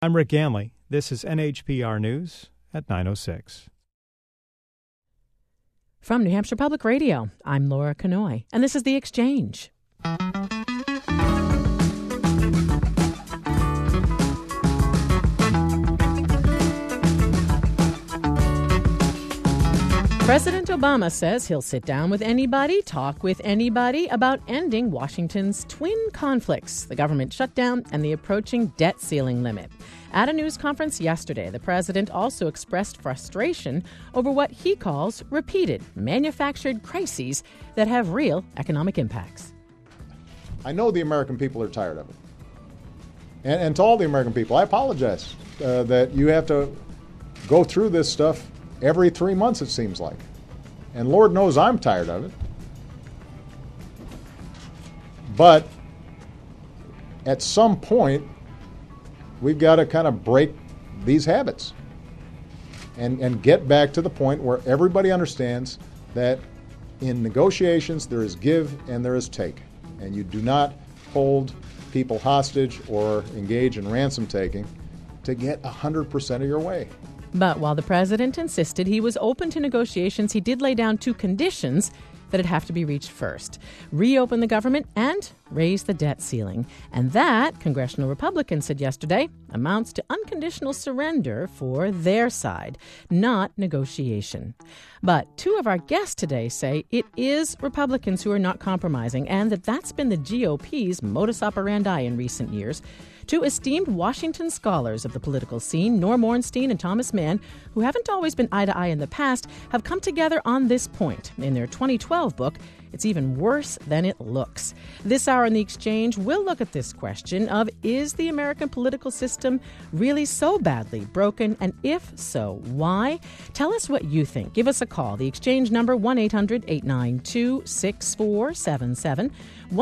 I'm Rick Ganley. This is NHPR News at 9:06. From New Hampshire Public Radio, I'm Laura Kanoy, and this is The Exchange. President Obama says he'll sit down with anybody, talk with anybody about ending Washington's twin conflicts, the government shutdown and the approaching debt ceiling limit. At a news conference yesterday, the president also expressed frustration over what he calls repeated, manufactured crises that have real economic impacts. I know the American people are tired of it. And to all the American people, I apologize that you have to go through this stuff every 3 months, it seems like. And Lord knows I'm tired of it. But at some point, we've got to kind of break these habits and get back to the point where everybody understands that in negotiations there is give and there is take. And you do not hold people hostage or engage in ransom taking to get 100% of your way. But while the president insisted he was open to negotiations, he did lay down two conditions that'd have to be reached first: reopen the government and raise the debt ceiling. And that, congressional Republicans said yesterday, amounts to unconditional surrender for their side, not negotiation. But two of our guests today say it is Republicans who are not compromising, and that's been the GOP's modus operandi in recent years. Two esteemed Washington scholars of the political scene, Norm Ornstein and Thomas Mann, who haven't always been eye to eye in the past, have come together on this point in their 2012 book, It's Even Worse Than It Looks. This hour in The Exchange, we'll look at this question of, is the American political system really so badly broken? And if so, why? Tell us what you think. Give us a call. The Exchange number, 1-800-892-6477,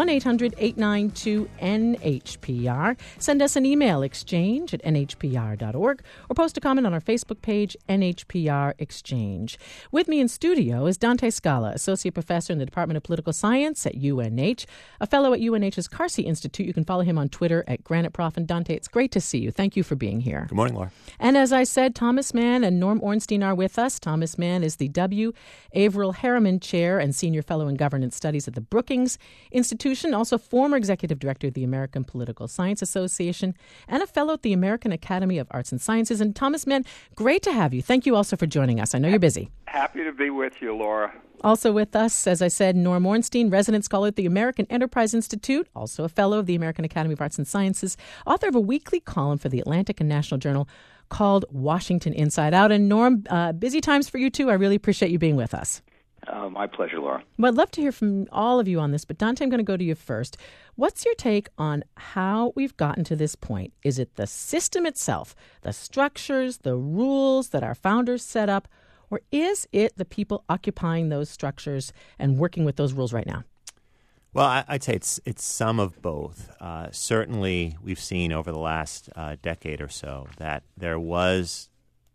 1-800-892-NHPR. Send us an email, exchange@nhpr.org, or post a comment on our Facebook page, NHPR Exchange. With me in studio is Dante Scala, Associate Professor in the Department of Political Science at UNH, a fellow at UNH's Carsey Institute. You can follow him on Twitter at GraniteProf. And Dante, it's great to see you. Thank you for being here. Good morning, Laura. And as I said, Thomas Mann and Norm Ornstein are with us. Thomas Mann is the W. Averill Harriman Chair and Senior Fellow in Governance Studies at the Brookings Institution, also former Executive Director of the American Political Science Association, and a Fellow at the American Academy of Arts and Sciences. And Thomas Mann, great to have you. Thank you also for joining us. I know you're busy. Happy to be with you, Laura. Also with us, as I said, Norm Ornstein, resident scholar at the American Enterprise Institute, also a fellow of the American Academy of Arts and Sciences, author of a weekly column for the Atlantic and National Journal called Washington Inside Out. And Norm, busy times for you too. I really appreciate you being with us. My pleasure, Laura. Well, I'd love to hear from all of you on this, but Dante, I'm going to go to you first. What's your take on how we've gotten to this point? Is it the system itself, the structures, the rules that our founders set up, or is it the people occupying those structures and working with those rules right now? Well, I'd say it's some of both. Certainly, we've seen over the last decade or so that there was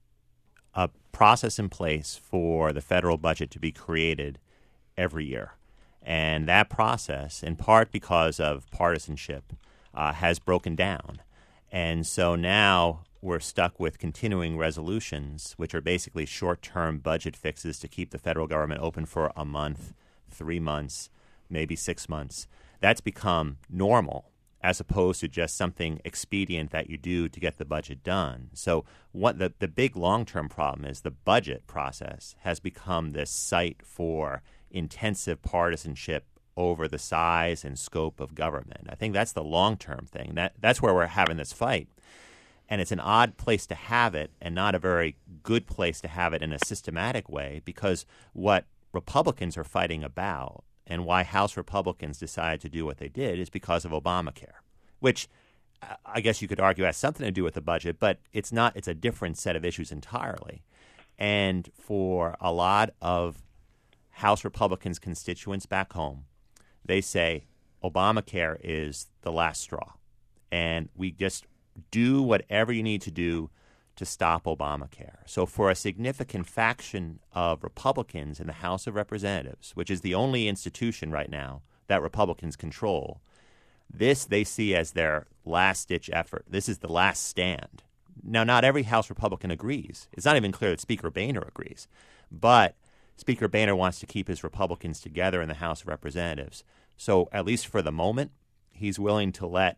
a process in place for the federal budget to be created every year. And that process, in part because of partisanship, has broken down. And so now we're stuck with continuing resolutions, which are basically short-term budget fixes to keep the federal government open for a month, 3 months, maybe 6 months. That's become normal, as opposed to just something expedient that you do to get the budget done. So what the big long-term problem is the budget process has become this site for intensive partisanship over the size and scope of government. I think that's the long-term thing. That's where we're having this fight. And it's an odd place to have it and not a very good place to have it in a systematic way, because what Republicans are fighting about and why House Republicans decided to do what they did is because of Obamacare, which I guess you could argue has something to do with the budget, but it's not. It's a different set of issues entirely. And for a lot of House Republicans' constituents back home, they say Obamacare is the last straw, and we just do whatever you need to do to stop Obamacare. So for a significant faction of Republicans in the House of Representatives, which is the only institution right now that Republicans control, this they see as their last-ditch effort. This is the last stand Now, not every House Republican agrees. It's not even clear that Speaker Boehner agrees. But Speaker Boehner wants to keep his Republicans together in the House of Representatives. So at least for the moment, he's willing to let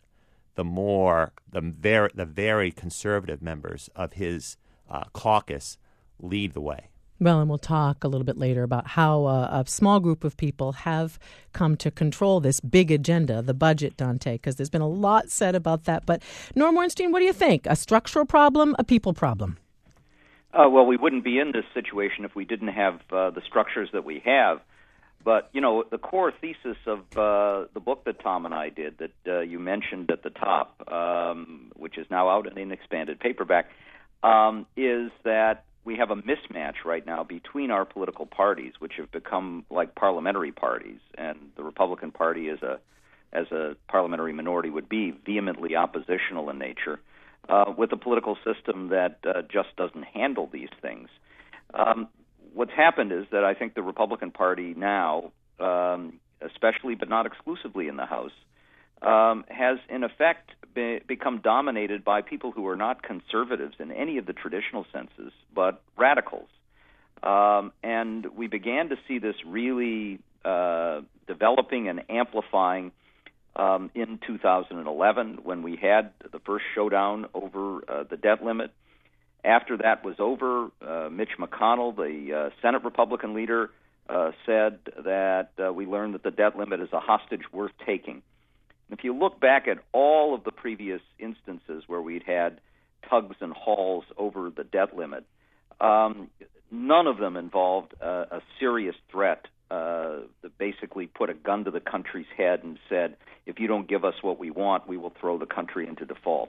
the very conservative members of his caucus lead the way. Well, and we'll talk a little bit later about how a small group of people have come to control this big agenda, the budget, Dante, because there's been a lot said about that. But Norm Ornstein, what do you think? A structural problem, a people problem? Well, we wouldn't be in this situation if we didn't have the structures that we have. But, the core thesis of the book that Tom and I did that you mentioned at the top, which is now out in an expanded paperback, is that we have a mismatch right now between our political parties, which have become like parliamentary parties, and the Republican Party as a parliamentary minority would be vehemently oppositional in nature, with a political system that just doesn't handle these things. What's happened is that I think the Republican Party now, especially but not exclusively in the House, has in effect become dominated by people who are not conservatives in any of the traditional senses, but radicals. And we began to see this really developing and amplifying in 2011 when we had the first showdown over the debt limit. After that was over, Mitch McConnell, the Senate Republican leader, said that we learned that the debt limit is a hostage worth taking. If you look back at all of the previous instances where we'd had tugs and hauls over the debt limit, none of them involved a serious threat that basically put a gun to the country's head and said, if you don't give us what we want, we will throw the country into default.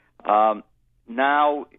Now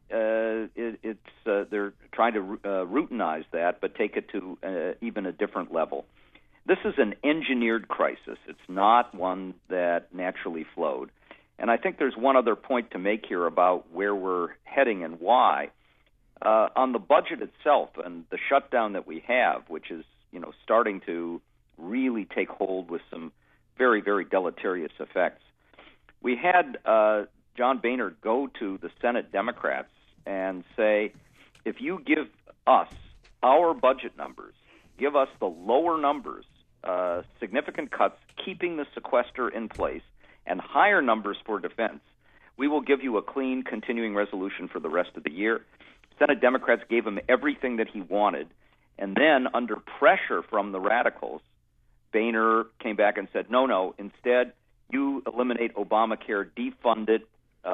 they're trying to routinize that, but take it to even a different level. This is an engineered crisis. It's not one that naturally flowed. And I think there's one other point to make here about where we're heading and why. On the budget itself and the shutdown that we have, which is starting to really take hold with some very, very deleterious effects. We had John Boehner go to the Senate Democrats and say, if you give us our budget numbers, give us the lower numbers, significant cuts, keeping the sequester in place, and higher numbers for defense, we will give you a clean continuing resolution for the rest of the year. Senate Democrats gave him everything that he wanted, and then under pressure from the radicals, Boehner came back and said, no, instead you eliminate Obamacare, defund it,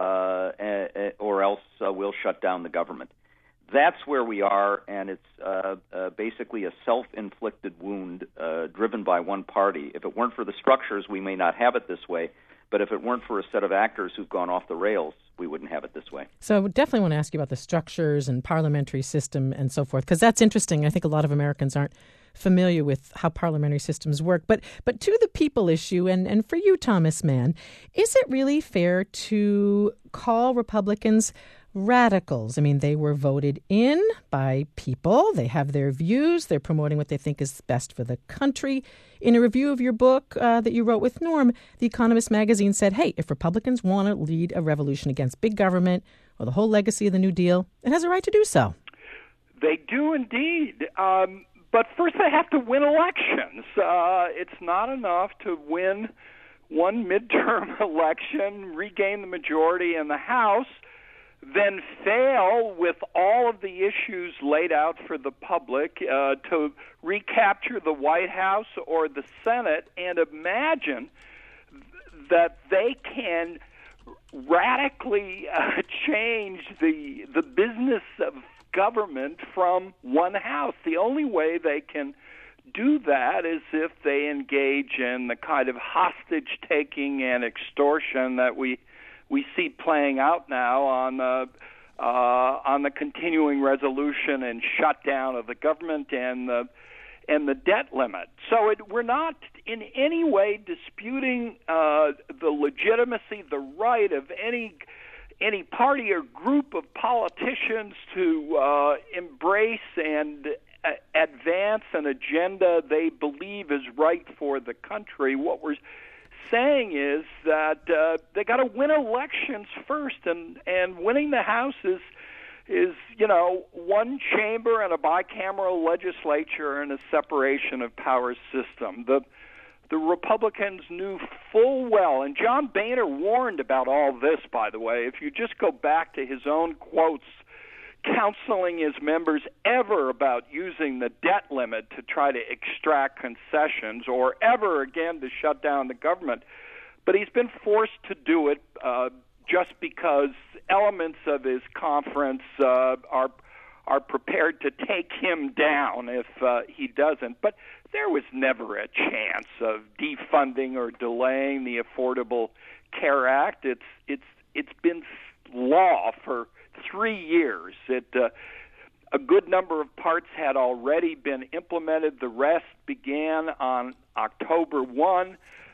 or else we'll shut down the government. That's where we are, and it's basically a self-inflicted wound driven by one party. If it weren't for the structures, we may not have it this way, but if it weren't for a set of actors who've gone off the rails, we wouldn't have it this way. So I would definitely want to ask you about the structures and parliamentary system and so forth, because that's interesting. I think a lot of Americans aren't familiar with how parliamentary systems work. But to the people issue, and for you, Thomas Mann, is it really fair to call Republicans radicals? I mean, they were voted in by people. They have their views. They're promoting what they think is best for the country. In a review of your book that you wrote with Norm, The Economist magazine said, hey, if Republicans want to lead a revolution against big government or the whole legacy of the New Deal, it has a right to do so. They do indeed. But first they have to win elections. It's not enough to win one midterm election, regain the majority in the House, then fail with all of the issues laid out for the public to recapture the White House or the Senate and imagine that they can radically change the business of government from one house. The only way they can do that is if they engage in the kind of hostage-taking and extortion that we see playing out now on the continuing resolution and shutdown of the government and the debt limit. So we're not in any way disputing the legitimacy, the right of any party or group of politicians to embrace and advance an agenda they believe is right for the country. What we're saying is that they got to win elections first, and winning the House is one chamber and a bicameral legislature and a separation of powers system. The Republicans knew full well, and John Boehner warned about all this, by the way. If you just go back to his own quotes counseling his members ever about using the debt limit to try to extract concessions or ever again to shut down the government, but he's been forced to do it just because elements of his conference are prepared to take him down if he doesn't. But there was never a chance of defunding or delaying the Affordable Care Act. It's been law for 3 years. A good number of parts had already been implemented. The rest began on October 1.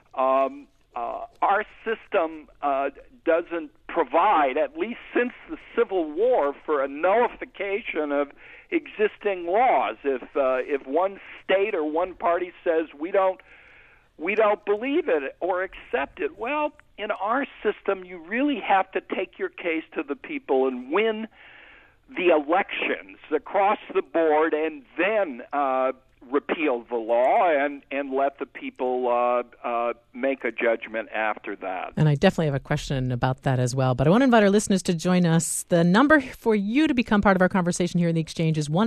Our system doesn't provide, at least since the Civil War, for a nullification of existing laws. If one state or one party says we don't believe it or accept it, well, in our system, you really have to take your case to the people and win the elections across the board, and then repeal the law and let the people make a judgment after that. And I definitely have a question about that as well. But I want to invite our listeners to join us. The number for you to become part of our conversation here in the Exchange is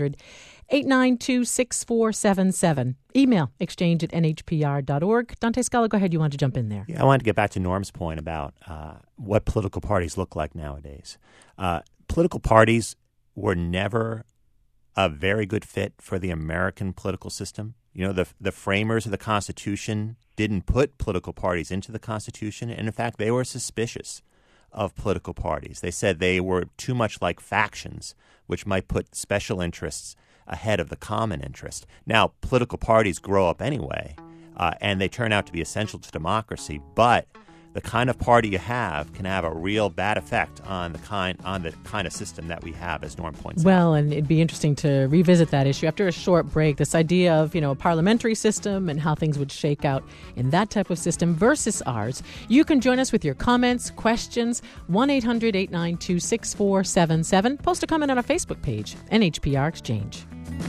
1-800-892-6477. Email exchange@nhpr.org. Dante Scala, go ahead. You want to jump in there? Yeah, I wanted to get back to Norm's point about what political parties look like nowadays. Political parties were never a very good fit for the American political system. You know, the framers of the Constitution didn't put political parties into the Constitution, and in fact, they were suspicious of political parties. They said they were too much like factions, which might put special interests ahead of the common interest. Now, political parties grow up anyway, and they turn out to be essential to democracy, but the kind of party you have can have a real bad effect on the kind of system that we have, as Norm points out. Well, and it'd be interesting to revisit that issue after a short break. This idea of, a parliamentary system and how things would shake out in that type of system versus ours. You can join us with your comments, questions, 1-800-892-6477. Post a comment on our Facebook page, NHPR Exchange.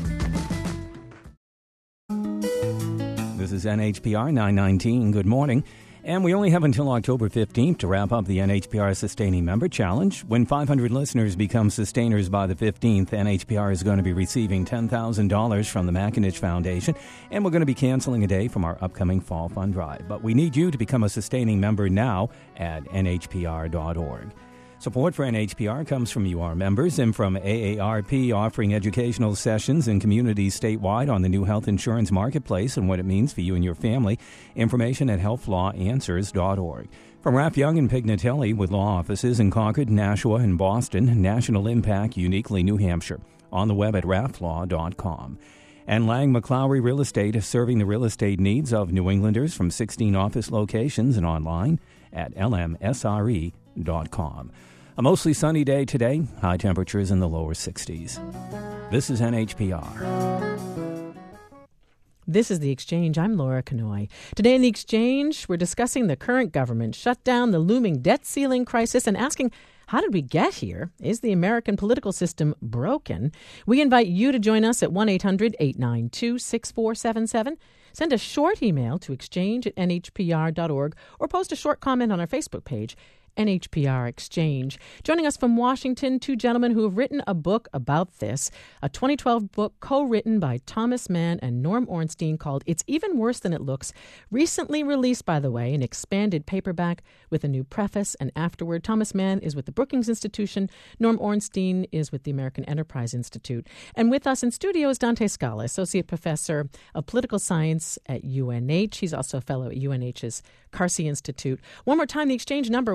This is NHPR 919. Good morning. And we only have until October 15th to wrap up the NHPR Sustaining Member Challenge. When 500 listeners become sustainers by the 15th, NHPR is going to be receiving $10,000 from the McAninch Foundation, and we're going to be canceling a day from our upcoming Fall Fund Drive. But we need you to become a sustaining member now at nhpr.org. Support for NHPR comes from you, our members, and from AARP, offering educational sessions in communities statewide on the new health insurance marketplace and what it means for you and your family. Information at healthlawanswers.org. From Raph Young and Pignatelli, with law offices in Concord, Nashua, and Boston, National Impact, uniquely New Hampshire. On the web at raphlaw.com. And Lang McLaury Real Estate, serving the real estate needs of New Englanders from 16 office locations and online at lmsre.com. A mostly sunny day today, high temperatures in the lower 60s. This is NHPR. This is The Exchange. I'm Laura Kanoy. Today in The Exchange, we're discussing the current government shutdown, the looming debt ceiling crisis, and asking, how did we get here? Is the American political system broken? We invite you to join us at 1-800-892-6477. Send a short email to exchange@nhpr.org or post a short comment on our Facebook page, NHPR Exchange. Joining us from Washington, two gentlemen who have written a book about this, a 2012 book co-written by Thomas Mann and Norm Ornstein called It's Even Worse Than It Looks, recently released, by the way, an expanded paperback with a new preface and afterword. Thomas Mann is with the Brookings Institution. Norm Ornstein is with the American Enterprise Institute. And with us in studio is Dante Scala, Associate Professor of Political Science at UNH. He's also a fellow at UNH's Carsey Institute. One more time, the Exchange number,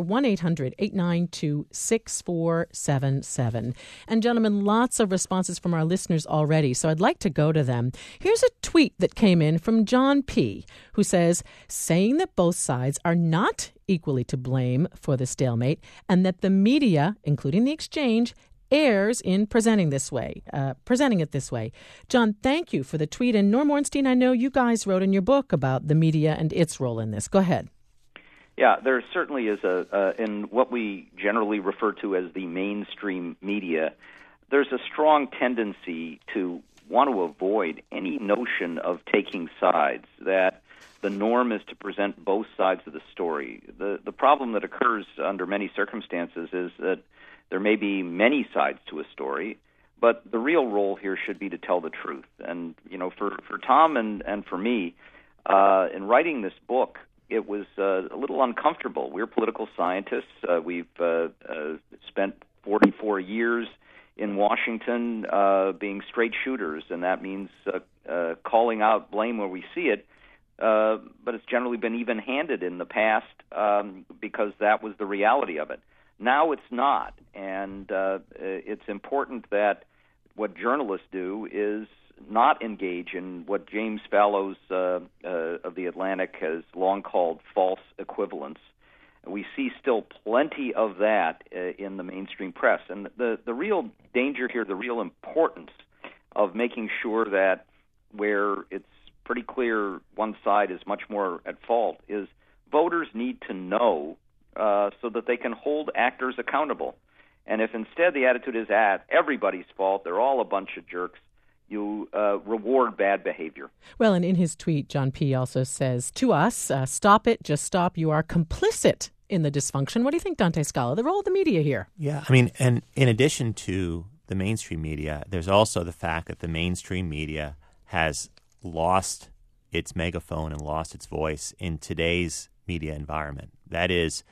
1-800-892-6477. And gentlemen, lots of responses from our listeners already, so I'd like to go to them. Here's a tweet that came in from John P., who says, saying that both sides are not equally to blame for the stalemate and that the media, including the Exchange, errs in presenting it this way. John, thank you for the tweet. And Norm Ornstein, I know you guys wrote in your book about the media and its role in this. Go ahead. Yeah, there certainly is in what we generally refer to as the mainstream media, there's a strong tendency to want to avoid any notion of taking sides, that the norm is to present both sides of the story. The problem that occurs under many circumstances is that there may be many sides to a story, but the real role here should be to tell the truth. And, for Tom and for me, in writing this book, it was a little uncomfortable. We're political scientists. We've spent 44 years in Washington being straight shooters, and that means calling out blame where we see it. But it's generally been even-handed in the past because that was the reality of it. Now it's not, and it's important that what journalists do is not engage in what James Fallows of The Atlantic has long called false equivalence. We see still plenty of that in the mainstream press. And the real danger here, the real importance of making sure that where it's pretty clear one side is much more at fault is voters need to know so that they can hold actors accountable. And if instead the attitude is everybody's fault, they're all a bunch of jerks, you reward bad behavior. Well, and in his tweet, John P. also says to us, stop it, just stop. You are complicit in the dysfunction. What do you think, Dante Scala, the role of the media here? Yeah, I mean, and in addition to the mainstream media, there's also the fact that the mainstream media has lost its megaphone and lost its voice in today's media environment. That is,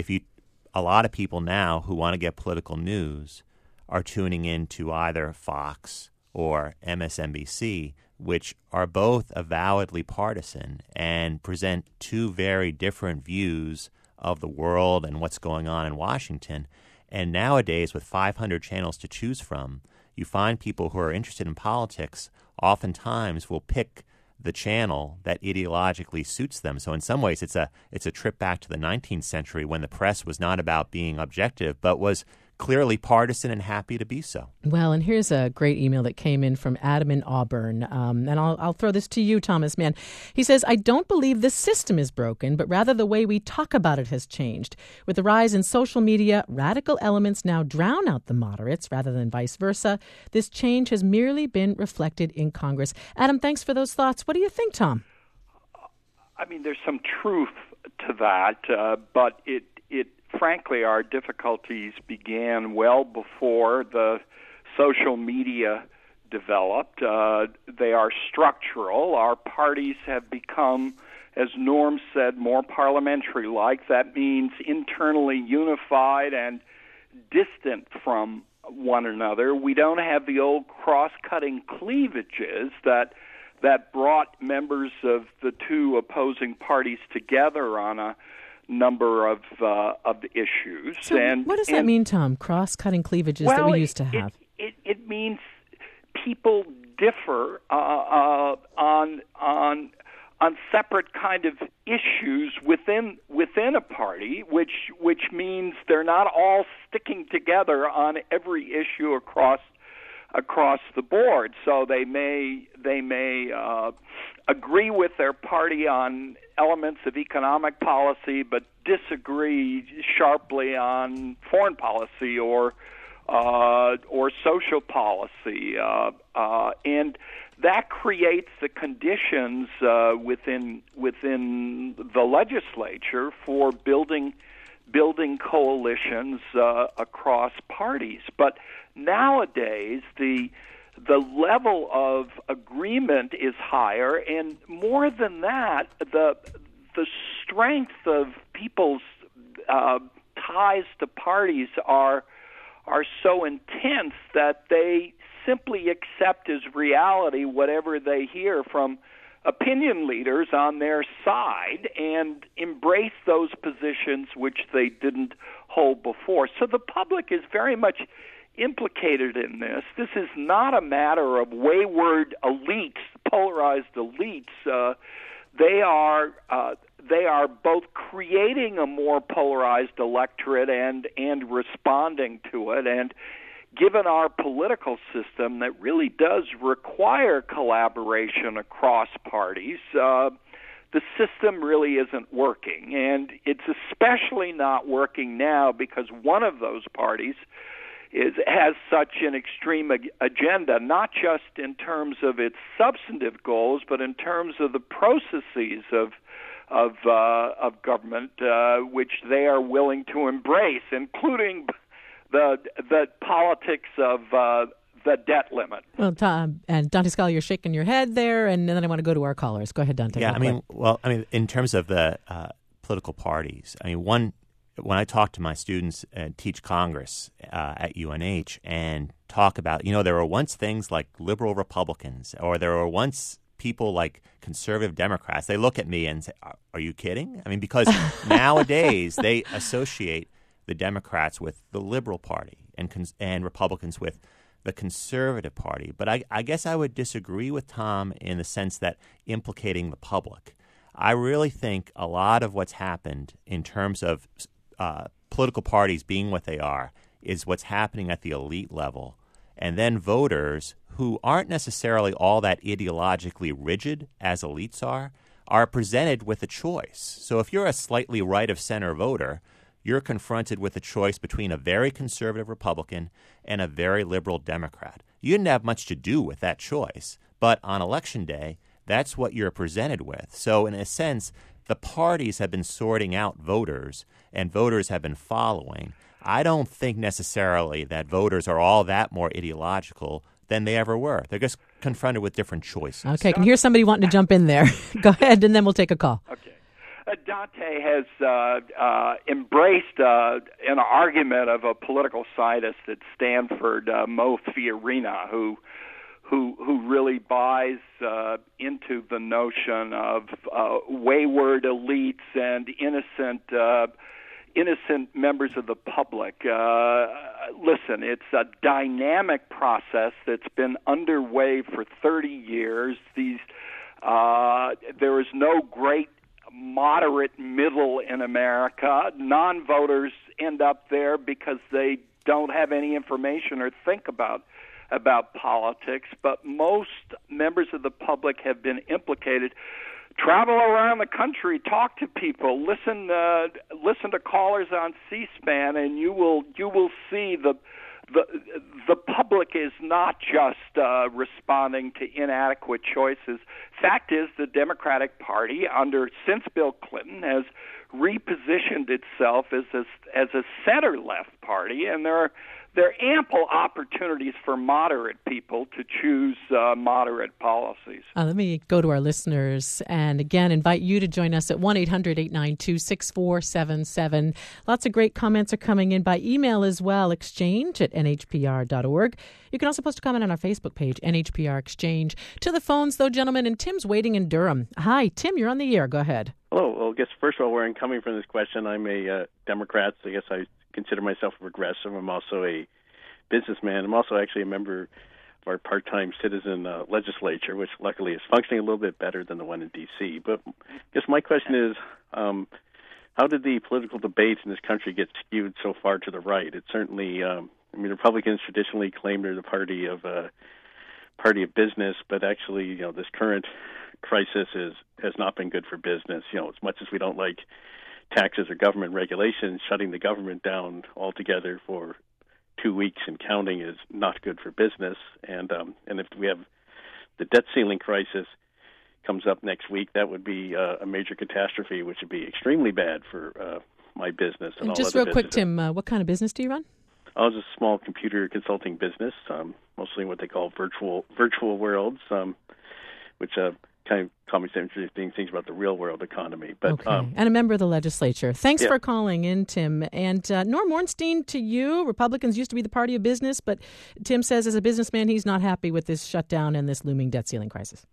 a lot of people now who want to get political news are tuning into either Fox or MSNBC, which are both avowedly partisan and present two very different views of the world and what's going on in Washington. And nowadays, with 500 channels to choose from, you find people who are interested in politics oftentimes will pick the channel that ideologically suits them. So in some ways, it's a trip back to the 19th century when the press was not about being objective, but was clearly partisan and happy to be so. Well, and here's a great email that came in from Adam in Auburn. And I'll throw this to you, Thomas Mann. He says, I don't believe the system is broken, but rather the way we talk about it has changed. With the rise in social media, radical elements now drown out the moderates rather than vice versa. This change has merely been reflected in Congress. Adam, thanks for those thoughts. What do you think, Tom? I mean, there's some truth to that, but it frankly, our difficulties began well before the social media developed. They are structural. Our parties have become, as Norm said, more parliamentary-like. That means internally unified and distant from one another. We don't have the old cross-cutting cleavages that brought members of the two opposing parties together on a number of issues. So what does that mean, Tom? Cross-cutting cleavages that we used to have. It means people differ on separate kind of issues within a party, which means they're not all sticking together on every issue across the board. So they may agree with their party on elements of economic policy, but disagree sharply on foreign policy or social policy, and that creates the conditions within the legislature for building coalitions across parties. But nowadays, the level of agreement is higher, and more than that, the strength of people's ties to parties are so intense that they simply accept as reality whatever they hear from opinion leaders on their side and embrace those positions which they didn't hold before. So the public is very much implicated in this. This is not a matter of wayward elites, polarized elites. They are both creating a more polarized electorate and responding to it. And given our political system that really does require collaboration across parties, the system really isn't working. And it's especially not working now because one of those parties has such an extreme agenda, not just in terms of its substantive goals, but in terms of the processes of government, which they are willing to embrace, including the politics of the debt limit. Well, Tom and Dante Scully, you're shaking your head there, and then I want to go to our callers. Go ahead, Dante. Yeah, in terms of the political parties, when I talk to my students and teach Congress at UNH and talk about, there were once things like liberal Republicans, or there were once people like conservative Democrats, they look at me and say, are you kidding? Because nowadays they associate the Democrats with the Liberal Party and Republicans with the Conservative Party. But I guess I would disagree with Tom in the sense that implicating the public. I really think a lot of what's happened in terms of political parties being what they are is what's happening at the elite level. And then voters who aren't necessarily all that ideologically rigid as elites are presented with a choice. So if you're a slightly right-of-center voter, you're confronted with a choice between a very conservative Republican and a very liberal Democrat. You didn't have much to do with that choice, but on Election Day, that's what you're presented with. So in a sense, the parties have been sorting out voters, and voters have been following. I don't think necessarily that voters are all that more ideological than they ever were. They're just confronted with different choices. Okay, I can hear somebody wanting to jump in there. Go ahead, and then we'll take a call. Okay. Dante has embraced an argument of a political scientist at Stanford, Mo Fiorina, who really buys into the notion of wayward elites and innocent members of the public. Listen, it's a dynamic process that's been underway for 30 years. There is no great moderate middle in America. Non-voters end up there because they don't have any information or think about politics, but most members of the public have been implicated. Travel around the country, talk to people, listen to callers on C-SPAN, and you will see the public is not just responding to inadequate choices. Fact is, the Democratic Party, since Bill Clinton, has repositioned itself as a center-left party, and there are ample opportunities for moderate people to choose moderate policies. Let me go to our listeners and again invite you to join us at 1-800-892-6477. Lots of great comments are coming in by email as well, exchange@nhpr.org. You can also post a comment on our Facebook page, NHPR Exchange. To the phones, though, gentlemen, and Tim's waiting in Durham. Hi, Tim, you're on the air. Go ahead. Hello. Well, I guess first of all, where I'm coming from this question, I'm a Democrat, so I guess I consider myself a progressive. I'm also a businessman. I'm also actually a member of our part-time citizen legislature, which luckily is functioning a little bit better than the one in D.C. But I guess my question is, how did the political debates in this country get skewed so far to the right? It certainly, Republicans traditionally claim they're the party of business, but actually, this current crisis has not been good for business. As much as we don't like taxes or government regulations, shutting the government down altogether for 2 weeks and counting is not good for business. And if we have the debt ceiling crisis comes up next week, that would be a major catastrophe, which would be extremely bad for my business. And just real quick, Tim, what kind of business do you run? I was a small computer consulting business, mostly what they call virtual worlds, which kind of taught me some interesting things about the real world economy. But okay. And a member of the legislature. Thanks for calling in, Tim. And Norm Ornstein, to you, Republicans used to be the party of business, but Tim says as a businessman he's not happy with this shutdown and this looming debt ceiling crisis.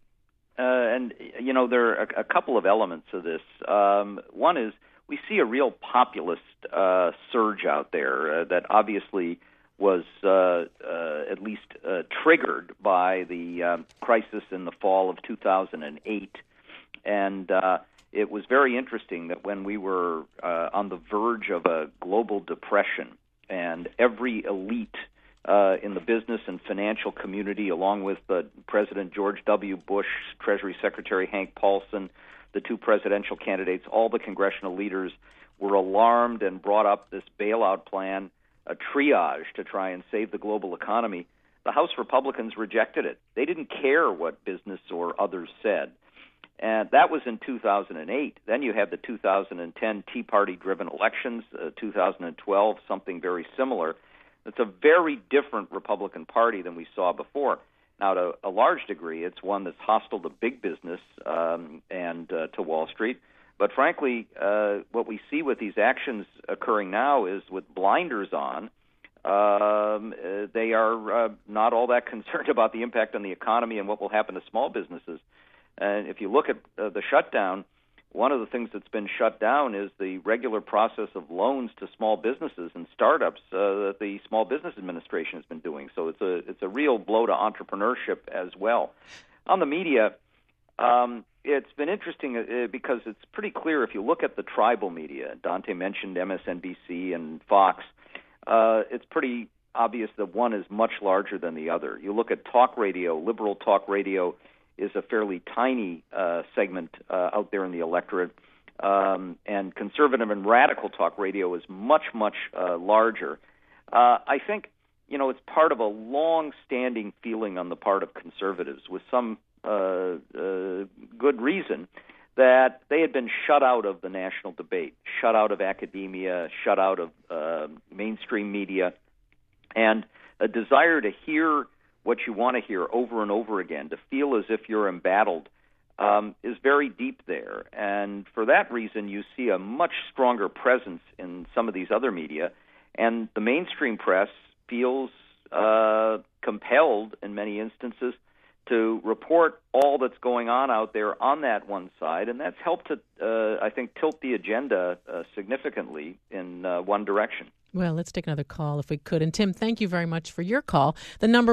There are a couple of elements of this. One is we see a real populist surge out there that obviously was at least triggered by the crisis in the fall of 2008. And it was very interesting that when we were on the verge of a global depression and every elite in the business and financial community, along with President George W. Bush, Treasury Secretary Hank Paulson, the two presidential candidates, all the congressional leaders were alarmed and brought up this bailout plan, a triage to try and save the global economy. The House Republicans rejected it. They didn't care what business or others said. And that was in 2008. Then you had the 2010 Tea Party-driven elections, 2012, something very similar. It's a very different Republican Party than we saw before. Now, to a large degree, it's one that's hostile to big business and to Wall Street. But frankly, what we see with these actions occurring now is with blinders on, they are not all that concerned about the impact on the economy and what will happen to small businesses. And if you look at the shutdown, one of the things that's been shut down is the regular process of loans to small businesses and startups that the Small Business Administration has been doing. So it's a real blow to entrepreneurship as well. On the media, it's been interesting because it's pretty clear if you look at the tribal media. Dante mentioned MSNBC and Fox. It's pretty obvious that one is much larger than the other. You look at talk radio, liberal talk radio is a fairly tiny segment out there in the electorate, and conservative and radical talk radio is much, much larger. I think, it's part of a long-standing feeling on the part of conservatives with some good reason that they had been shut out of the national debate, shut out of academia, shut out of mainstream media, and a desire to hear what you want to hear over and over again, to feel as if you're embattled, is very deep there. And for that reason, you see a much stronger presence in some of these other media, and the mainstream press feels compelled in many instances to report all that's going on out there on that one side, and that's helped to, I think, tilt the agenda significantly in one direction. Well, let's take another call if we could. And Tim, thank you very much for your call. The number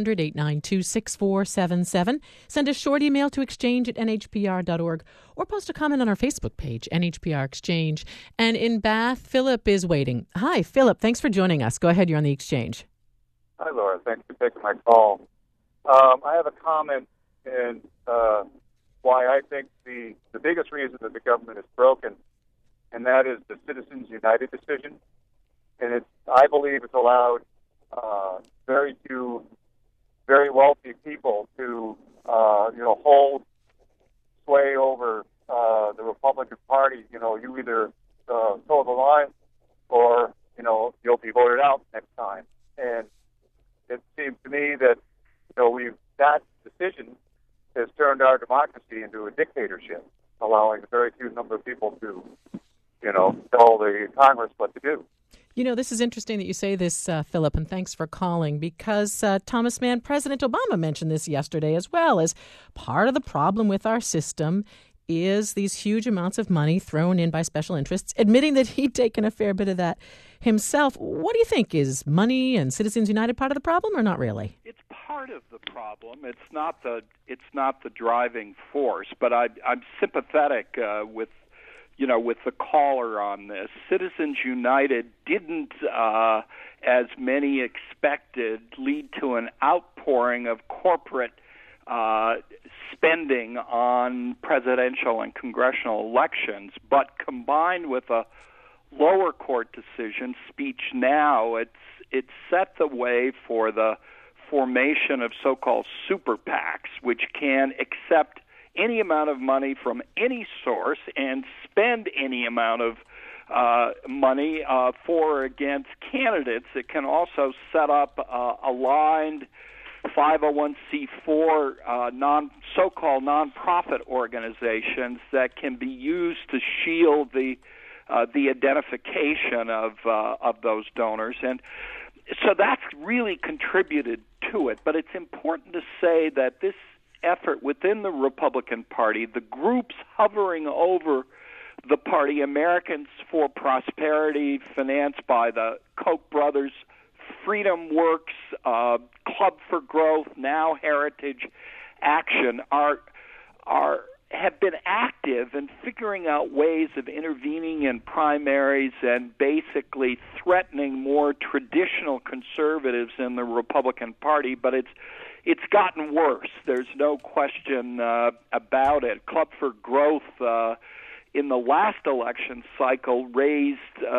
1-800-892-6477. Send a short email to exchange@nhpr.org or post a comment on our Facebook page, NHPR Exchange. And in Bath, Philip is waiting. Hi, Philip. Thanks for joining us. Go ahead. You're on the Exchange. Hi, Laura. Thanks for taking my call. I have a comment in why I think the biggest reason that the government is broken, and that is the Citizens United decision. And I believe it's allowed very few, very wealthy people to, hold sway over the Republican Party. You either toe the line or, you'll be voted out next time. And it seems to me that, that decision has turned our democracy into a dictatorship, allowing a very few number of people to, tell the Congress what to do. This is interesting that you say this, Philip, and thanks for calling, because Thomas Mann, President Obama mentioned this yesterday as well, as part of the problem with our system is these huge amounts of money thrown in by special interests, admitting that he'd taken a fair bit of that himself. What do you think? Is money and Citizens United part of the problem or not really? It's part of the problem. It's not the driving force, but I'm sympathetic with the caller on this. Citizens United didn't, as many expected, lead to an outpouring of corporate spending on presidential and congressional elections, but combined with a lower court decision, Speech Now, it set the way for the formation of so-called super PACs, which can accept any amount of money from any source and spend any amount of money for or against candidates. It can also set up aligned 501c4 so-called nonprofit organizations that can be used to shield the identification of those donors, and so that's really contributed to it. But it's important to say that this effort within the Republican Party, the groups hovering over the party, Americans for Prosperity, financed by the Koch brothers, Freedom Works, Club for Growth, Now Heritage Action, are have been active in figuring out ways of intervening in primaries and basically threatening more traditional conservatives in the Republican Party, but it's gotten worse. There's no question about it. Club for Growth in the last election cycle raised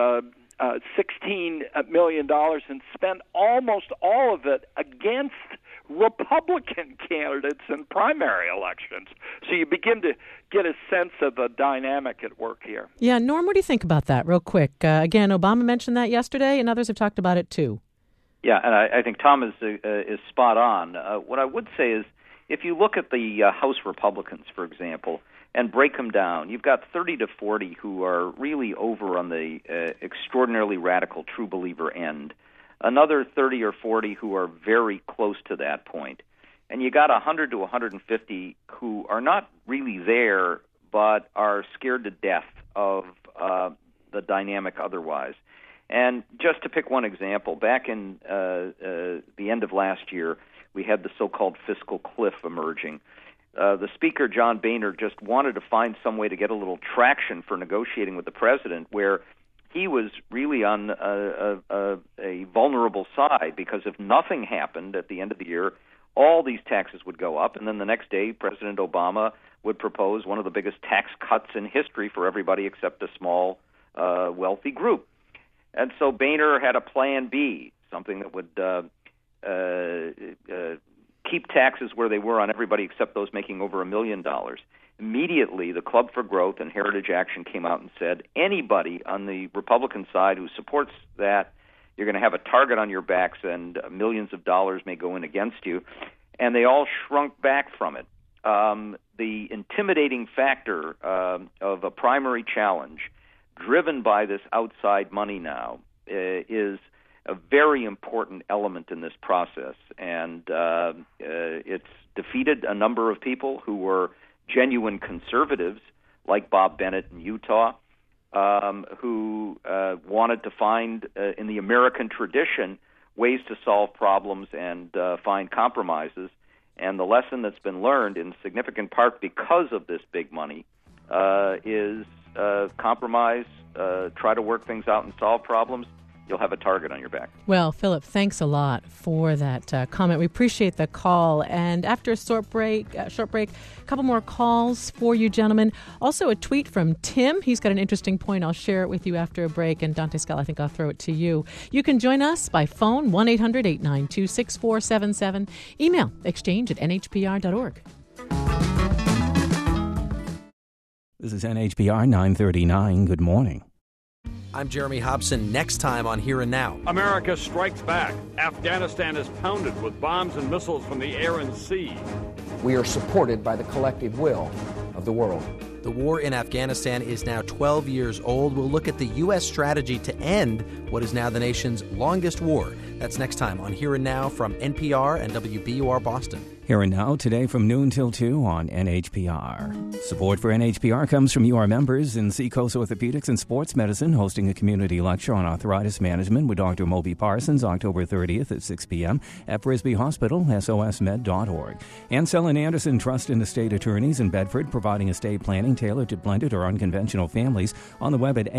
$16 million and spent almost all of it against Republican candidates in primary elections. So you begin to get a sense of the dynamic at work here. Yeah, Norm, what do you think about that real quick? Again, Obama mentioned that yesterday, and others have talked about it too. Yeah, and I think Tom is spot on. What I would say is, if you look at the House Republicans, for example, and break them down, you've got 30 to 40 who are really over on the extraordinarily radical true believer end. Another 30 or 40 who are very close to that point. And you got 100 to 150 who are not really there, but are scared to death of the dynamic otherwise. And just to pick one example, back in the end of last year, we had the so-called fiscal cliff emerging. The Speaker, John Boehner, just wanted to find some way to get a little traction for negotiating with the president, where he was really on a vulnerable side, because if nothing happened at the end of the year, all these taxes would go up, and then the next day President Obama would propose one of the biggest tax cuts in history for everybody except a small, wealthy group. And so Boehner had a plan B, something that would keep taxes where they were on everybody except those making over $1 million. Immediately, the Club for Growth and Heritage Action came out and said, anybody on the Republican side who supports that, you're going to have a target on your backs and millions of dollars may go in against you. And they all shrunk back from it. The intimidating factor of a primary challenge driven by this outside money now is a very important element in this process. And it's defeated a number of people who were genuine conservatives, like Bob Bennett in Utah, who wanted to find, in the American tradition, ways to solve problems and find compromises. And the lesson that's been learned, in significant part because of this big money, is compromise, try to work things out and solve problems. You'll have a target on your back. Well, Philip, thanks a lot for that comment. We appreciate the call. And after a short break, a couple more calls for you, gentlemen. Also, a tweet from Tim. He's got an interesting point. I'll share it with you after a break. And Dante Scala, I think I'll throw it to you. You can join us by phone, 1-800-892-6477. Email exchange@nhpr.org. This is NHPR 939. Good morning. I'm Jeremy Hobson. Next time on Here and Now. America strikes back. Afghanistan is pounded with bombs and missiles from the air and sea. We are supported by the collective will of the world. The war in Afghanistan is now 12 years old. We'll look at the U.S. strategy to end what is now the nation's longest war. That's next time on Here and Now from NPR and WBUR Boston. Here and Now, today from noon till 2 on NHPR. Support for NHPR comes from UR members in Seacoast Orthopedics and Sports Medicine, hosting a community lecture on arthritis management with Dr. Moby Parsons, October 30th at 6 p.m. at Frisbee Hospital, sosmed.org. Ansel and Anderson Trust and Estate Attorneys in Bedford, providing estate planning tailored to blended or unconventional families, on the web at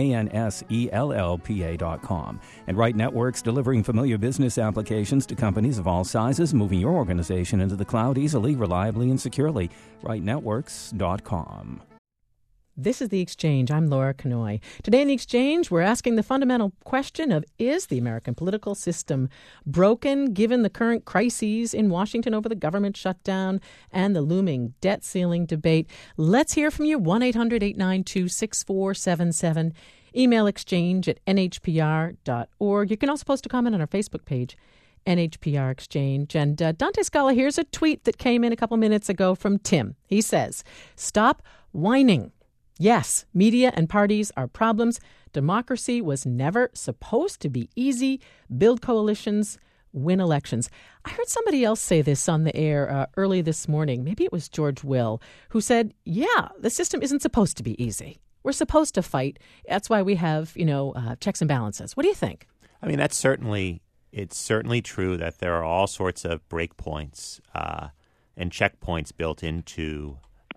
ansellpa.com. And Wright Networks, delivering familiar business applications to companies of all sizes, moving your organization into the cloud easily, reliably, and securely. WrightNetworks.com. This is The Exchange. I'm Laura Kanoy. Today in The Exchange, we're asking the fundamental question of, is the American political system broken given the current crises in Washington over the government shutdown and the looming debt ceiling debate? Let's hear from you. 1-800-892-6477. Email exchange@nhpr.org. You can also post a comment on our Facebook page, NHPR Exchange. And Dante Scala, here's a tweet that came in a couple minutes ago from Tim. He says, "Stop whining. Yes, media and parties are problems. Democracy was never supposed to be easy. Build coalitions, win elections." I heard somebody else say this on the air early this morning. Maybe it was George Will, who said, yeah, the system isn't supposed to be easy. We're supposed to fight. That's why we have, checks and balances. What do you think? I mean, it's certainly true that there are all sorts of breakpoints and checkpoints built into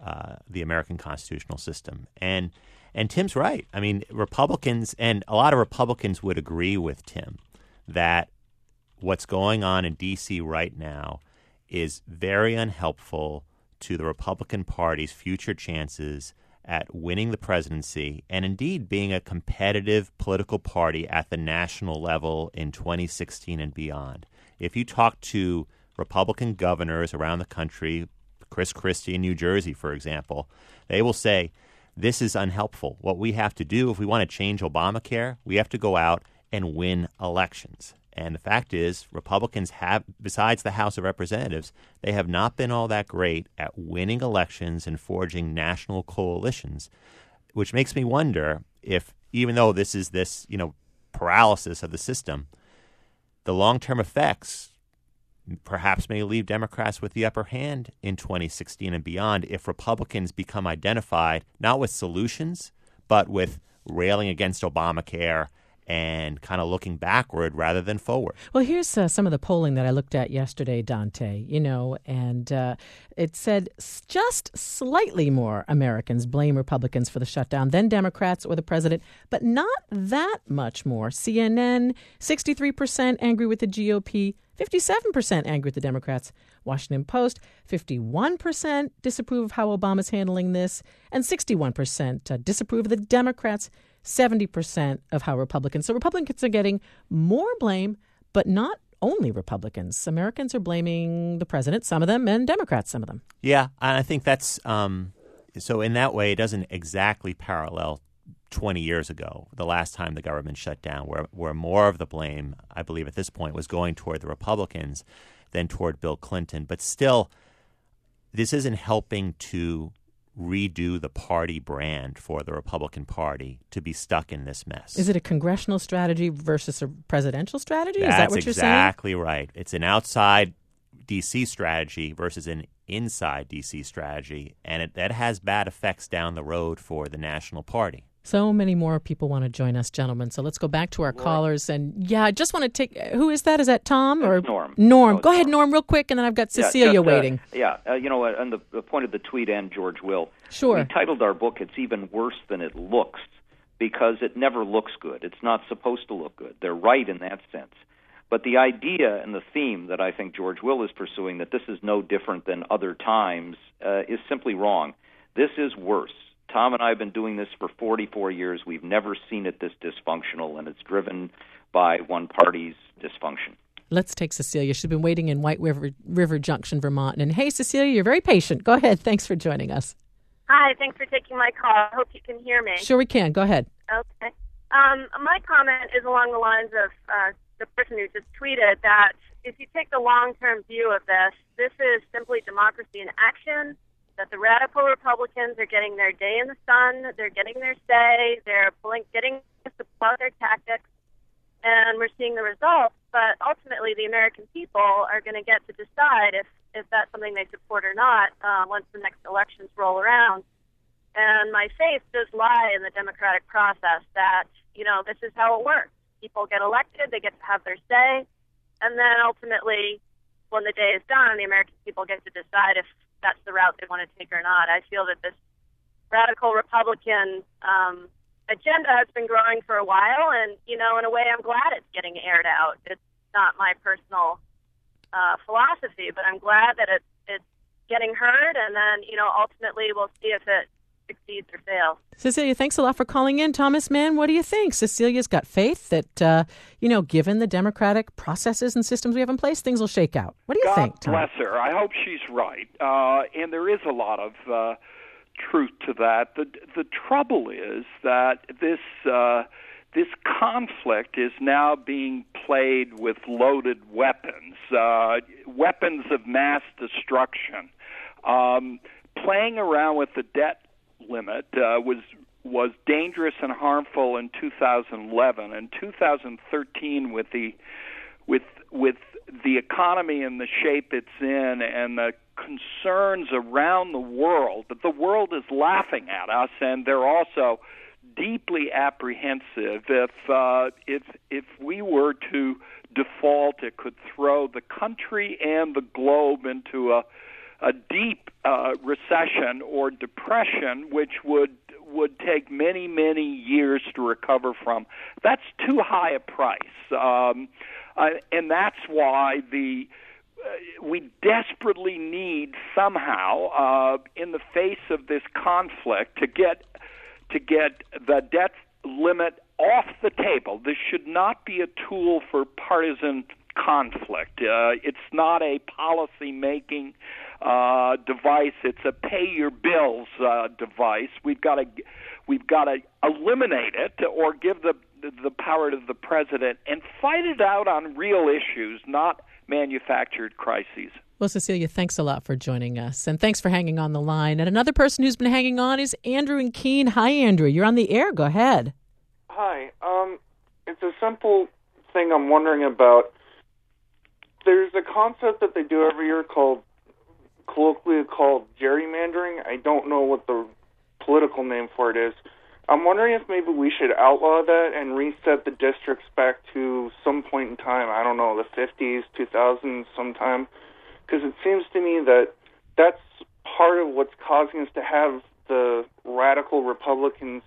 the American constitutional system. And Tim's right. I mean, Republicans, and a lot of Republicans would agree with Tim, that what's going on in D.C. right now is very unhelpful to the Republican Party's future chances at winning the presidency and indeed being a competitive political party at the national level in 2016 and beyond. If you talk to Republican governors around the country, Chris Christie in New Jersey, for example, they will say, this is unhelpful. What we have to do, if we want to change Obamacare, we have to go out and win elections. And the fact is, Republicans have, besides the House of Representatives, they have not been all that great at winning elections and forging national coalitions, which makes me wonder if, even though this is paralysis of the system, the long-term effects perhaps may leave Democrats with the upper hand in 2016 and beyond if Republicans become identified not with solutions, but with railing against Obamacare and kind of looking backward rather than forward. Well, here's some of the polling that I looked at yesterday, Dante, and it said just slightly more Americans blame Republicans for the shutdown than Democrats or the president, but not that much more. CNN, 63% angry with the GOP, 57% angry with the Democrats. Washington Post, 51% disapprove of how Obama's handling this, and 61% disapprove of the Democrats, 70% of how Republicans. So Republicans are getting more blame, but not only Republicans. Americans are blaming the president, some of them, and Democrats, some of them. Yeah, and I think that's so in that way, it doesn't exactly parallel 20 years ago, the last time the government shut down, where more of the blame, I believe at this point, was going toward the Republicans than toward Bill Clinton. But still, this isn't helping to redo the party brand for the Republican Party to be stuck in this mess. Is it a congressional strategy versus a presidential strategy? Is that what you're saying? That's exactly right. It's an outside D.C. strategy versus an inside D.C. strategy, and that has bad effects down the road for the national party. So many more people want to join us, gentlemen. So let's go back to our callers. And I just want to take, who is that? Is that Tom or Norm? Norm. Go ahead, Norm, real quick, and then I've got Cecilia waiting. On the point of the tweet and George Will. Sure. We titled our book, It's Even Worse Than It Looks, because it never looks good. It's not supposed to look good. They're right in that sense. But the idea and the theme that I think George Will is pursuing, that this is no different than other times, is simply wrong. This is worse. Tom and I have been doing this for 44 years. We've never seen it this dysfunctional, and it's driven by one party's dysfunction. Let's take Cecilia. She's been waiting in White River Junction, Vermont. And hey, Cecilia, you're very patient. Go ahead. Thanks for joining us. Hi, thanks for taking my call. I hope you can hear me. Sure we can. Go ahead. Okay. My comment is along the lines of the person who just tweeted that if you take the long-term view of this is simply democracy in action, that the radical Republicans are getting their day in the sun, they're getting their say, they're getting to support their tactics, and we're seeing the results. But ultimately, the American people are going to get to decide if that's something they support or not once the next elections roll around. And my faith does lie in the democratic process that, this is how it works. People get elected, they get to have their say, and then ultimately, when the day is done, the American people get to decide if that's the route they want to take or not. I feel that this radical Republican agenda has been growing for a while, and, in a way, I'm glad it's getting aired out. It's not my personal philosophy, but I'm glad that it's getting heard, and then, ultimately we'll see if it succeeds or fails. Cecilia, thanks a lot for calling in. Thomas Mann, what do you think? Cecilia's got faith that, given the democratic processes and systems we have in place, things will shake out. What do you think, Tom? God bless her. I hope she's right. And there is a lot of truth to that. The trouble is that this conflict is now being played with loaded weapons, weapons of mass destruction. Playing around with the debt limit was dangerous and harmful in 2011. In 2013, with the economy in the shape it's in and the concerns around the world, that the world is laughing at us, and they're also deeply apprehensive. If we were to default, it could throw the country and the globe into a deep recession or depression, which would take many, many years to recover from. That's too high a price, and that's why we desperately need somehow, in the face of this conflict, to get the debt limit off the table. This should not be a tool for partisan conflict. It's not a policy-making device. It's a pay-your-bills device. We've got to eliminate it or give the power to the president and fight it out on real issues, not manufactured crises. Well, Cecilia, thanks a lot for joining us, and thanks for hanging on the line. And another person who's been hanging on is Andrew in Keene. Hi, Andrew. You're on the air. Go ahead. Hi. It's a simple thing I'm wondering about. There's a concept that they do every year colloquially called gerrymandering. I don't know what the political name for it is. I'm wondering if maybe we should outlaw that and reset the districts back to some point in time, I don't know, the 50s, 2000s sometime, because it seems to me that that's part of what's causing us to have the radical Republicans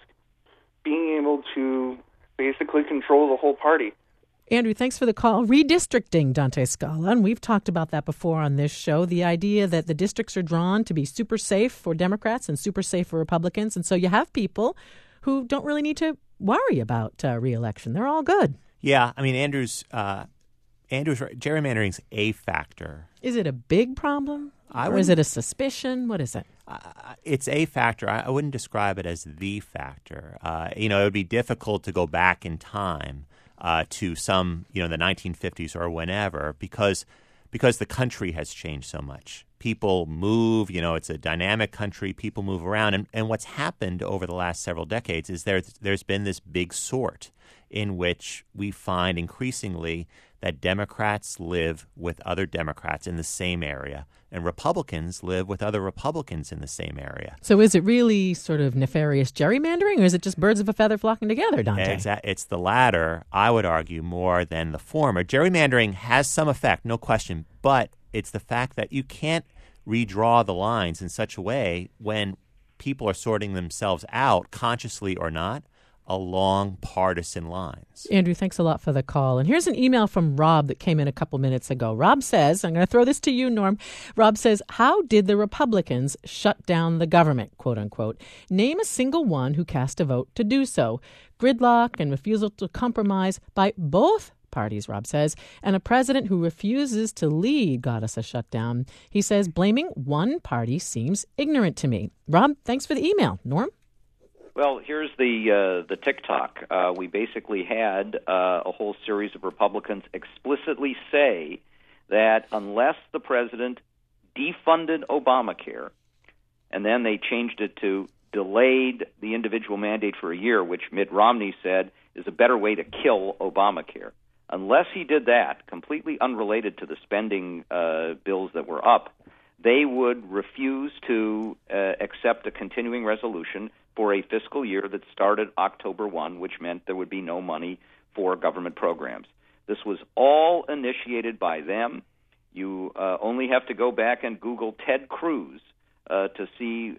being able to basically control the whole party. Andrew, thanks for the call. Redistricting, Dante Scala, and we've talked about that before on this show, the idea that the districts are drawn to be super safe for Democrats and super safe for Republicans, and so you have people who don't really need to worry about re-election. They're all good. Yeah, I mean, Andrew's right. Gerrymandering's a factor. Is it a big problem? Or is it a suspicion? What is it? It's a factor. I wouldn't describe it as the factor. It would be difficult to go back in time to some, the 1950s or whenever, because the country has changed so much. People move, it's a dynamic country. People move around. And what's happened over the last several decades is there's been this big sort in which we find increasingly that Democrats live with other Democrats in the same area and Republicans live with other Republicans in the same area. So is it really sort of nefarious gerrymandering, or is it just birds of a feather flocking together, Dante? It's the latter, I would argue, more than the former. Gerrymandering has some effect, no question, but it's the fact that you can't redraw the lines in such a way when people are sorting themselves out, consciously or not, along partisan lines. Andrew, thanks a lot for the call. And here's an email from Rob that came in a couple minutes ago. Rob says, I'm going to throw this to you, Norm. Rob says, how did the Republicans shut down the government, quote unquote? Name a single one who cast a vote to do so. Gridlock and refusal to compromise by both parties, Rob says, and a president who refuses to lead got us a shutdown. He says, blaming one party seems ignorant to me. Rob, thanks for the email. Norm? Well, here's the TikTok. We basically had a whole series of Republicans explicitly say that unless the president defunded Obamacare, and then they changed it to delayed the individual mandate for a year, which Mitt Romney said is a better way to kill Obamacare. Unless he did that, completely unrelated to the spending bills that were up, they would refuse to accept a continuing resolution for a fiscal year that started October 1, which meant there would be no money for government programs. This was all initiated by them. You only have to go back and Google Ted Cruz to see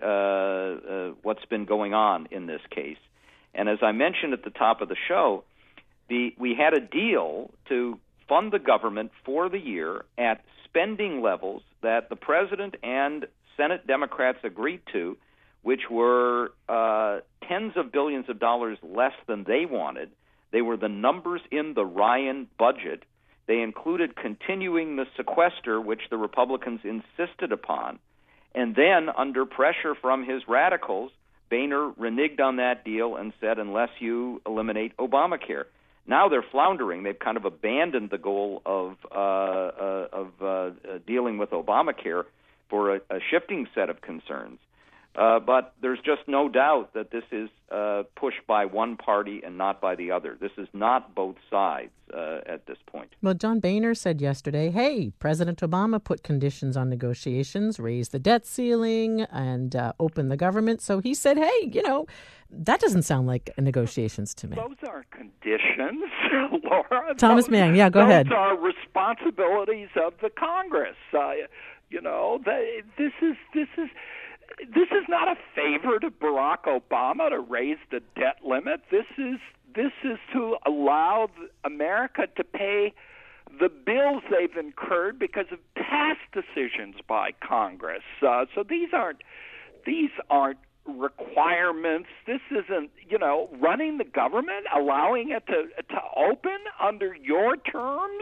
what's been going on in this case. And as I mentioned at the top of the show, we had a deal to fund the government for the year at spending levels that the president and Senate Democrats agreed to, which were tens of billions of dollars less than they wanted. They were the numbers in the Ryan budget. They included continuing the sequester, which the Republicans insisted upon. And then, under pressure from his radicals, Boehner reneged on that deal and said, unless you eliminate Obamacare. Now they're floundering. They've kind of abandoned the goal of dealing with Obamacare for a shifting set of concerns. But there's just no doubt that this is pushed by one party and not by the other. This is not both sides at this point. Well, John Boehner said yesterday, hey, President Obama put conditions on negotiations, raised the debt ceiling, and opened the government. So he said, hey, that doesn't sound like negotiations to me. Those are conditions, Laura. Thomas Mann, go ahead. Those are responsibilities of the Congress. This is not a favor to Barack Obama to raise the debt limit. This is to allow America to pay the bills they've incurred because of past decisions by Congress. So these aren't requirements. This isn't, running the government, allowing it to open under your terms.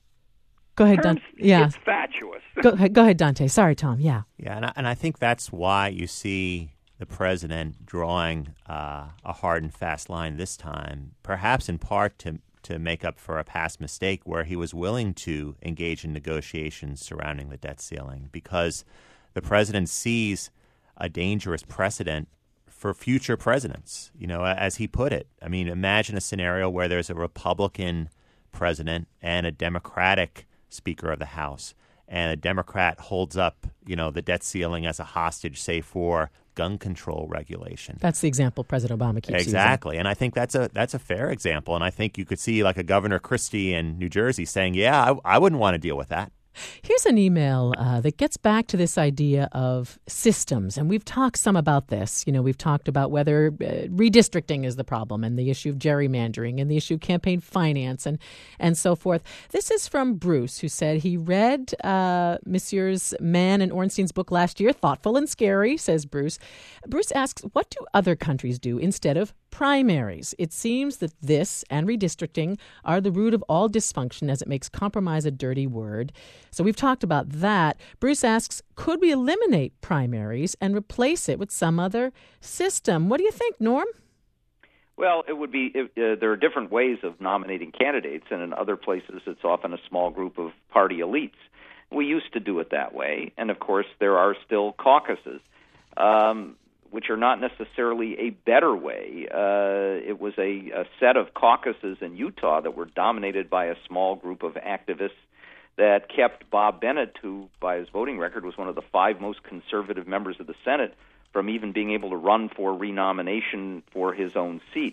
Go ahead, Dante. Yeah. It's fatuous. Go ahead, Dante. Sorry, Tom. Yeah. Yeah, and I think that's why you see the president drawing a hard and fast line this time, perhaps in part to make up for a past mistake where he was willing to engage in negotiations surrounding the debt ceiling, because the president sees a dangerous precedent for future presidents. As he put it, I mean, imagine a scenario where there's a Republican president and a Democratic Speaker of the House, and a Democrat holds up, the debt ceiling as a hostage, say, for gun control regulation. That's the example President Obama keeps exactly, using. And I think that's a fair example. And I think you could see like a Governor Christie in New Jersey saying, "Yeah, I wouldn't want to deal with that." Here's an email that gets back to this idea of systems. And we've talked some about this. We've talked about whether redistricting is the problem and the issue of gerrymandering and the issue of campaign finance and so forth. This is from Bruce, who said he read Messrs. Mann and Ornstein's book last year. Thoughtful and scary, says Bruce. Bruce asks, what do other countries do instead of primaries? It seems that this and redistricting are the root of all dysfunction, as it makes compromise a dirty word. So we've talked about that. Bruce asks, could we eliminate primaries and replace it with some other system? What do you think, Norm? Well, it would be there are different ways of nominating candidates, and in other places it's often a small group of party elites. We used to do it that way, and of course there are still caucuses, which are not necessarily a better way. It was a set of caucuses in Utah that were dominated by a small group of activists that kept Bob Bennett, who by his voting record was one of the 5 most conservative members of the Senate, from even being able to run for renomination for his own seat.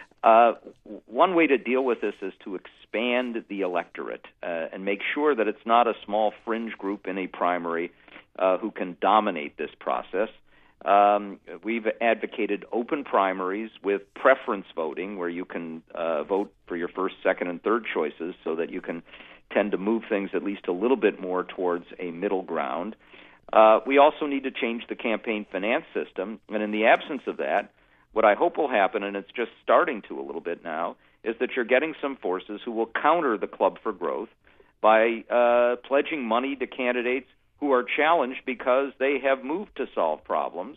One way to deal with this is to expand the electorate and make sure that it's not a small fringe group in a primary who can dominate this process. We've advocated open primaries with preference voting, where you can vote for your first, second, and third choices so that you can tend to move things at least a little bit more towards a middle ground. We also need to change the campaign finance system, and in the absence of that, what I hope will happen, and it's just starting to a little bit now, is that you're getting some forces who will counter the Club for Growth by pledging money to candidates who are challenged because they have moved to solve problems,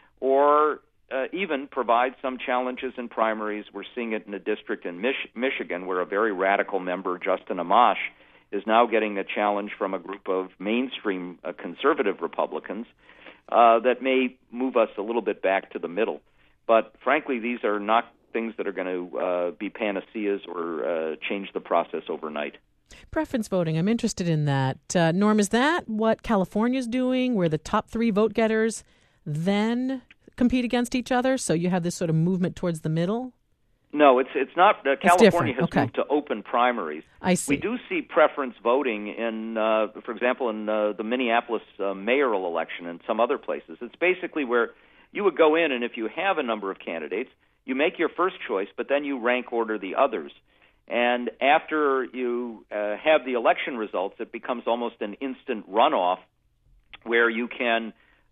or even provide some challenges in primaries. We're seeing it in a district in Michigan where a very radical member, Justin Amash, is now getting a challenge from a group of mainstream conservative Republicans that may move us a little bit back to the middle. But frankly, these are not things that are going to be panaceas or change the process overnight. Preference voting, I'm interested in that. Norm, is that what California's doing, where the top 3 vote getters then compete against each other, so you have this sort of movement towards the middle? No, it's not. California has okay. moved to open primaries. I see. We do see preference voting in, for example, in the Minneapolis mayoral election and some other places. It's basically where you would go in, and if you have a number of candidates, you make your first choice, but then you rank order the others. And after you have the election results, it becomes almost an instant runoff where you can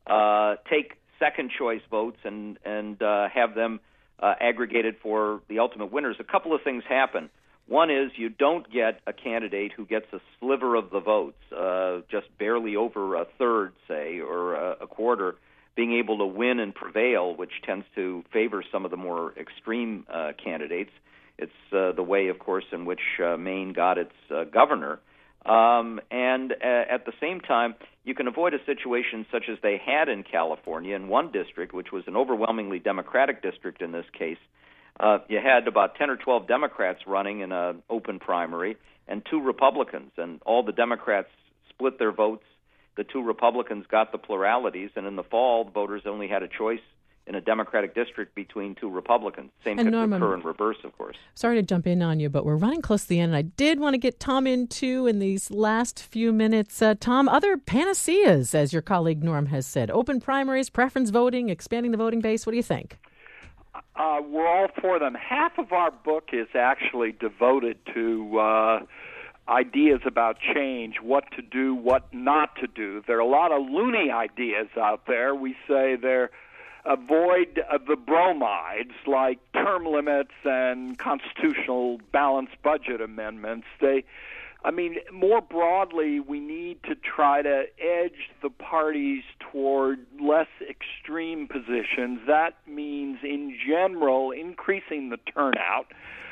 take second choice votes and have them aggregated for the ultimate winners. A couple of things happen. One is you don't get a candidate who gets a sliver of the votes, just barely over a third, say, or a quarter, being able to win and prevail, which tends to favor some of the more extreme candidates. It's the way, of course, in which Maine got its governor. And at the same time, you can avoid a situation such as they had in California in one district, which was an overwhelmingly Democratic district in this case. You had about 10 or 12 Democrats running in an open primary and 2 Republicans, and all the Democrats split their votes. The 2 Republicans got the pluralities, and in the fall, the voters only had a choice in a Democratic district between 2 Republicans. Same could occur in reverse, of course. Sorry to jump in on you, but we're running close to the end, and I did want to get Tom in, too, in these last few minutes. Tom, other panaceas, as your colleague Norm has said, open primaries, preference voting, expanding the voting base. What do you think? We're all for them. Half of our book is actually devoted to ideas about change, what to do, what not to do. There are a lot of loony ideas out there. We say they're avoid the bromides like term limits and constitutional balanced budget amendments. More broadly, we need to try to edge the parties toward less extreme positions. That means, in general, increasing the turnout.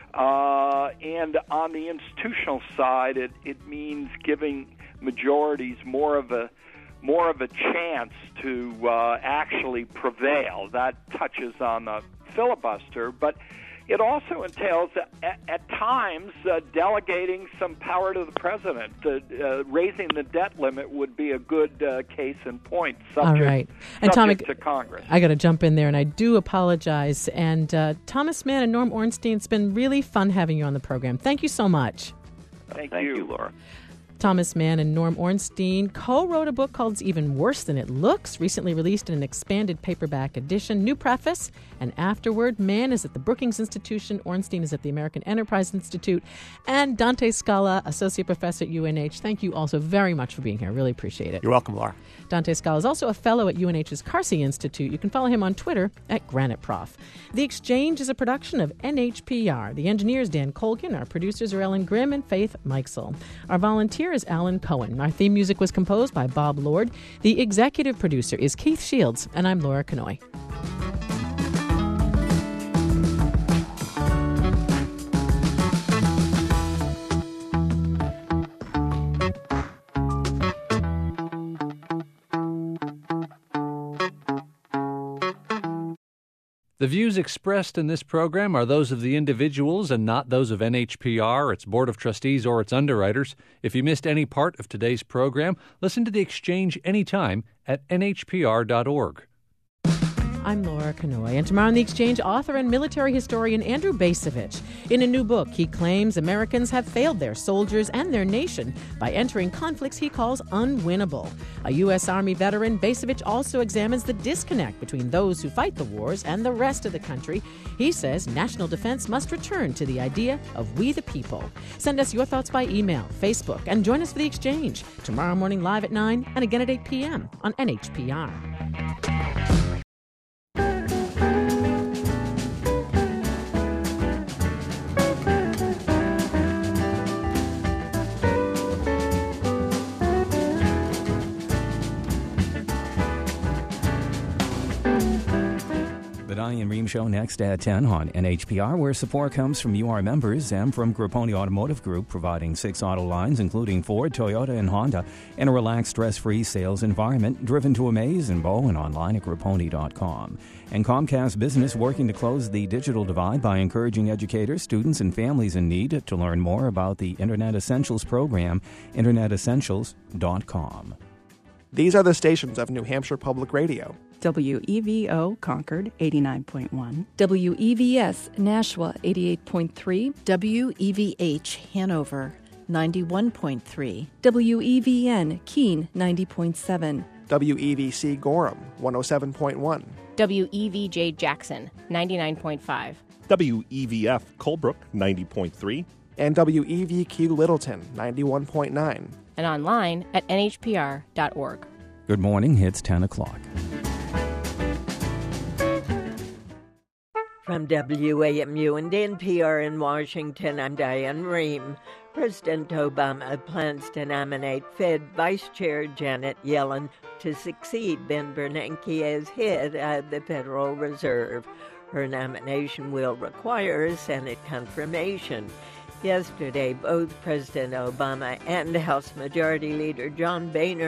And on the institutional side, it means giving majorities more of a chance to actually prevail. That touches on the filibuster, but it also entails, at times, delegating some power to the president. Raising the debt limit would be a good case in point, subject to Congress. I got to jump in there, and I do apologize. And Thomas Mann and Norm Ornstein, it's been really fun having you on the program. Thank you so much. Thank you, Laura. Thomas Mann and Norm Ornstein co-wrote a book called It's Even Worse Than It Looks, recently released in an expanded paperback edition. New preface, and afterward, Mann is at the Brookings Institution, Ornstein is at the American Enterprise Institute, and Dante Scala, Associate Professor at UNH. Thank you also very much for being here. I really appreciate it. You're welcome, Laura. Dante Scala is also a fellow at UNH's Carsey Institute. You can follow him on Twitter at GraniteProf. The Exchange is a production of NHPR. The engineer is Dan Colgan. Our producers are Ellen Grimm and Faith Meixel. Our volunteer is Alan Cohen. Our theme music was composed by Bob Lord. The executive producer is Keith Shields, and I'm Laura Kanoy. The views expressed in this program are those of the individuals and not those of NHPR, its Board of Trustees, or its underwriters. If you missed any part of today's program, listen to The Exchange anytime at nhpr.org. I'm Laura Kanoy, and tomorrow on The Exchange, author and military historian Andrew Bacevich. In a new book, he claims Americans have failed their soldiers and their nation by entering conflicts he calls unwinnable. A U.S. Army veteran, Bacevich also examines the disconnect between those who fight the wars and the rest of the country. He says national defense must return to the idea of we the people. Send us your thoughts by email, Facebook, and join us for The Exchange tomorrow morning live at 9 and again at 8 p.m. on NHPR. The Diane Rehm Show next at 10 on NHPR, where support comes from UR members and from Grapponi Automotive Group, providing 6 auto lines, including Ford, Toyota, and Honda, in a relaxed, stress-free sales environment, driven to amaze in Bow and online at Grapponi.com. And Comcast Business working to close the digital divide by encouraging educators, students, and families in need to learn more about the Internet Essentials program, InternetEssentials.com. These are the stations of New Hampshire Public Radio. WEVO Concord 89.1, WEVS Nashua 88.3, WEVH Hanover 91.3, WEVN Keene 90.7, WEVC Gorham 107.1, WEVJ Jackson 99.5, WEVF Colebrook 90.3, and WEVQ Littleton 91.9. And online at nhpr.org. Good morning. It's 10 o'clock. From WAMU and NPR in Washington, I'm Diane Rehm. President Obama plans to nominate Fed Vice Chair Janet Yellen to succeed Ben Bernanke as head of the Federal Reserve. Her nomination will require a Senate confirmation. Yesterday, both President Obama and House Majority Leader John Boehner